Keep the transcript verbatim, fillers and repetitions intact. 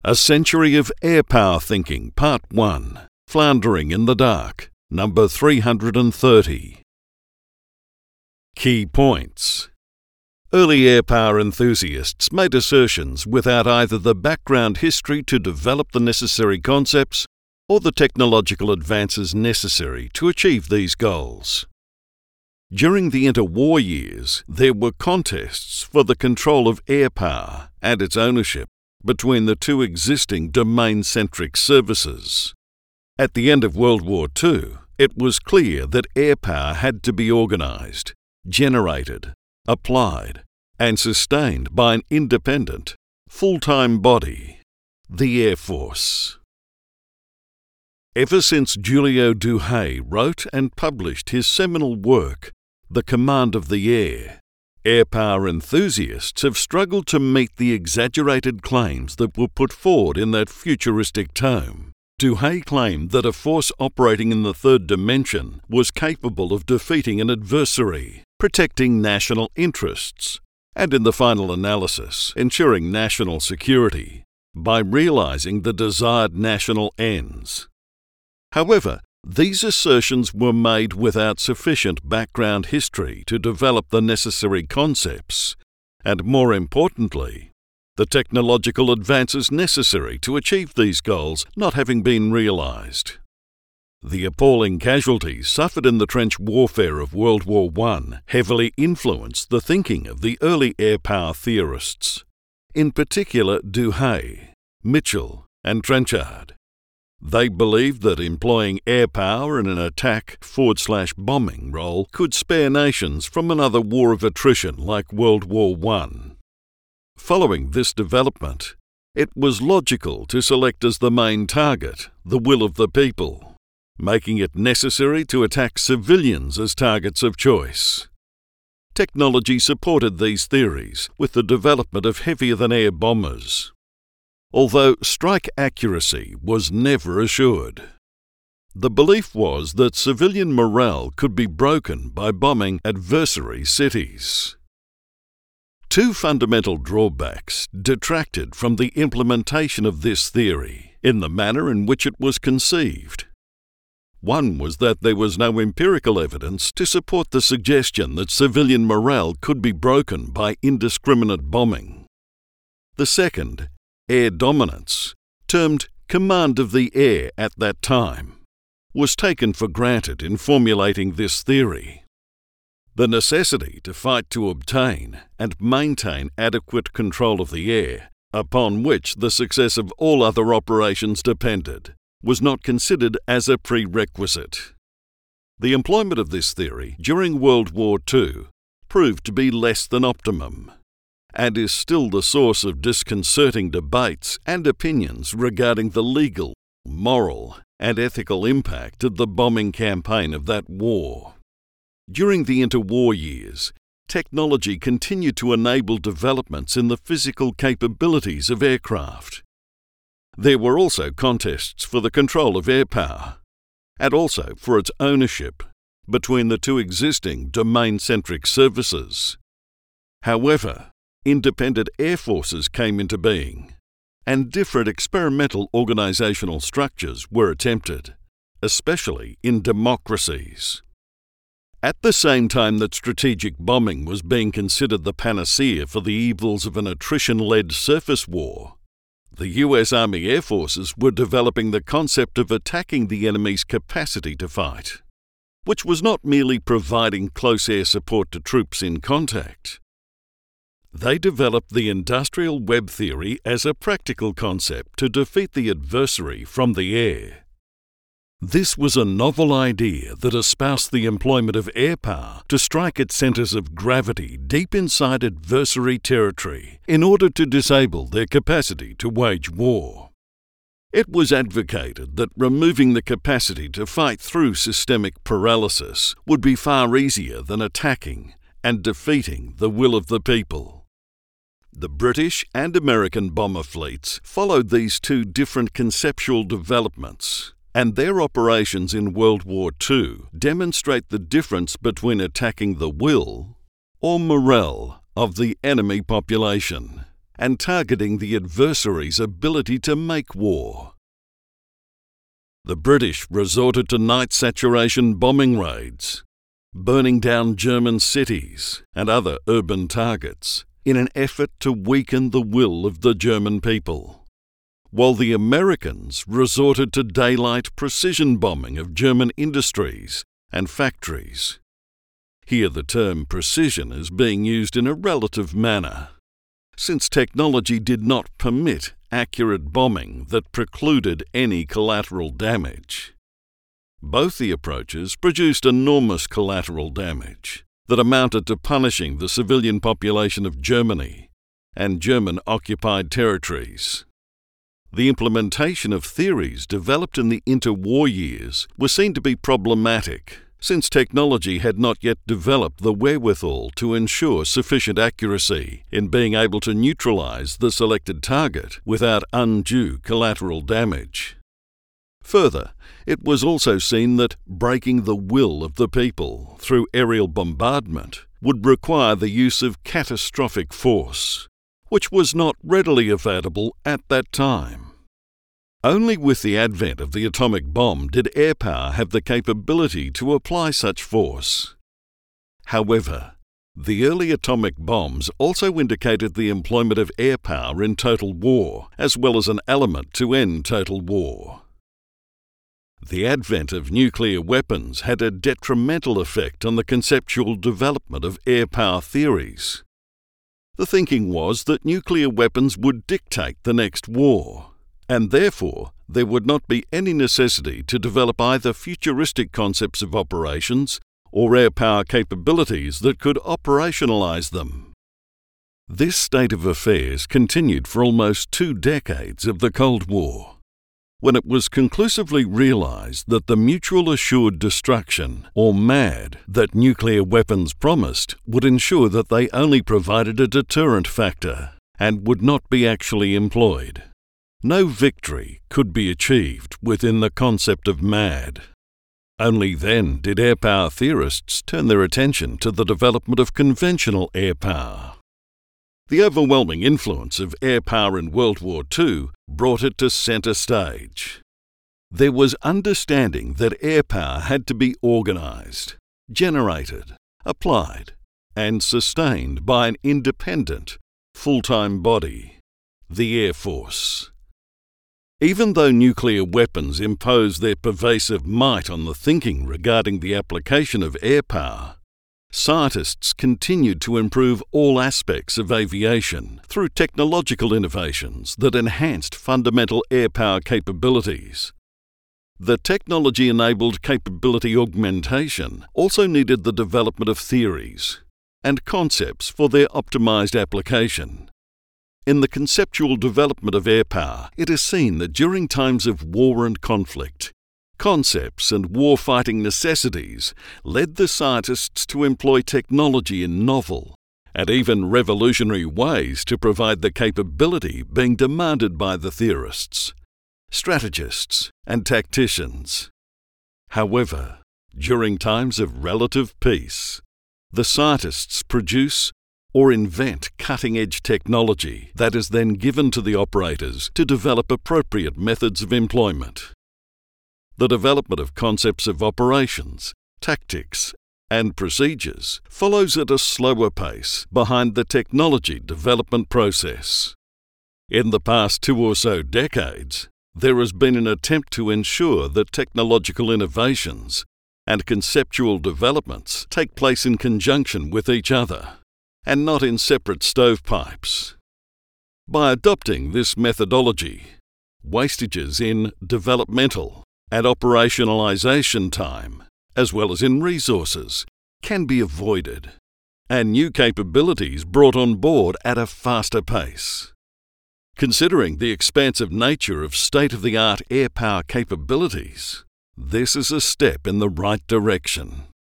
A Century of Air Power Thinking, Part one, Floundering in the Dark, number three hundred thirty. Key points. Early air power enthusiasts made assertions without either the background history to develop the necessary concepts or the technological advances necessary to achieve these goals. During the interwar years, there were contests for the control of air power and its ownership between the two existing domain-centric services. At the end of World War Two, it was clear that air power had to be organised, generated, applied, and sustained by an independent, full-time body, the Air Force. Ever since Giulio Douhet wrote and published his seminal work, The Command of the Air, air power enthusiasts have struggled to meet the exaggerated claims that were put forward in that futuristic tome. Douhet claimed that a force operating in the third dimension was capable of defeating an adversary, protecting national interests, and in the final analysis, ensuring national security by realizing the desired national ends. However, these assertions were made without sufficient background history to develop the necessary concepts, and more importantly, the technological advances necessary to achieve these goals not having been realized. The appalling casualties suffered in the trench warfare of World War One heavily influenced the thinking of the early air power theorists, in particular Douhet, Mitchell, and Trenchard. They believed that employing air power in an attack forward slash bombing role could spare nations from another war of attrition like World War One. Following this development, it was logical to select as the main target the will of the people, making it necessary to attack civilians as targets of choice. Technology supported these theories with the development of heavier-than-air bombers, although strike accuracy was never assured. The belief was that civilian morale could be broken by bombing adversary cities. Two fundamental drawbacks detracted from the implementation of this theory in the manner in which it was conceived. One was that there was no empirical evidence to support the suggestion that civilian morale could be broken by indiscriminate bombing. The second, air dominance, termed command of the air at that time, was taken for granted in formulating this theory. The necessity to fight to obtain and maintain adequate control of the air, upon which the success of all other operations depended, was not considered as a prerequisite. The employment of this theory during World War Two proved to be less than optimum, and is still the source of disconcerting debates and opinions regarding the legal, moral, and ethical impact of the bombing campaign of that war. During the interwar years, technology continued to enable developments in the physical capabilities of aircraft. There were also contests for the control of air power, and also for its ownership, between the two existing domain-centric services. However, independent air forces came into being, and different experimental organizational structures were attempted, especially in democracies. At the same time that strategic bombing was being considered the panacea for the evils of an attrition-led surface war, the U S Army Air Forces were developing the concept of attacking the enemy's capacity to fight, which was not merely providing close air support to troops in contact. They developed the industrial web theory as a practical concept to defeat the adversary from the air. This was a novel idea that espoused the employment of air power to strike at centres of gravity deep inside adversary territory in order to disable their capacity to wage war. It was advocated that removing the capacity to fight through systemic paralysis would be far easier than attacking and defeating the will of the people. The British and American bomber fleets followed these two different conceptual developments, and their operations in World War Two demonstrate the difference between attacking the will or morale of the enemy population and targeting the adversary's ability to make war. The British resorted to night saturation bombing raids, burning down German cities and other urban targets in an effort to weaken the will of the German people, while the Americans resorted to daylight precision bombing of German industries and factories. Here the term precision is being used in a relative manner, since technology did not permit accurate bombing that precluded any collateral damage. Both the approaches produced enormous collateral damage that amounted to punishing the civilian population of Germany and German-occupied territories. The implementation of theories developed in the interwar years was seen to be problematic, since technology had not yet developed the wherewithal to ensure sufficient accuracy in being able to neutralize the selected target without undue collateral damage. Further, it was also seen that breaking the will of the people through aerial bombardment would require the use of catastrophic force, which was not readily available at that time. Only with the advent of the atomic bomb did air power have the capability to apply such force. However, the early atomic bombs also indicated the employment of air power in total war, as well as an element to end total war. The advent of nuclear weapons had a detrimental effect on the conceptual development of air power theories. The thinking was that nuclear weapons would dictate the next war, and therefore there would not be any necessity to develop either futuristic concepts of operations or air power capabilities that could operationalize them. This state of affairs continued for almost two decades of the Cold War, when it was conclusively realized that the mutual assured destruction, or MAD, that nuclear weapons promised would ensure that they only provided a deterrent factor and would not be actually employed. No victory could be achieved within the concept of MAD. Only then did air power theorists turn their attention to the development of conventional air power. The overwhelming influence of air power in World War Two brought it to center stage. There was understanding that air power had to be organized, generated, applied, and sustained by an independent, full-time body, the Air Force. Even though nuclear weapons imposed their pervasive might on the thinking regarding the application of air power, scientists continued to improve all aspects of aviation through technological innovations that enhanced fundamental air power capabilities. The technology-enabled capability augmentation also needed the development of theories and concepts for their optimized application. In the conceptual development of air power, it is seen that during times of war and conflict, concepts and war-fighting necessities led the scientists to employ technology in novel and even revolutionary ways to provide the capability being demanded by the theorists, strategists, and tacticians. However, during times of relative peace, the scientists produce or invent cutting-edge technology that is then given to the operators to develop appropriate methods of employment. The development of concepts of operations, tactics, and procedures follows at a slower pace behind the technology development process. In the past two or so decades, there has been an attempt to ensure that technological innovations and conceptual developments take place in conjunction with each other, and not in separate stovepipes. By adopting this methodology, wastages in developmental and operationalization time, as well as in resources, can be avoided, and new capabilities brought on board at a faster pace. Considering the expansive nature of state-of-the-art air power capabilities, this is a step in the right direction.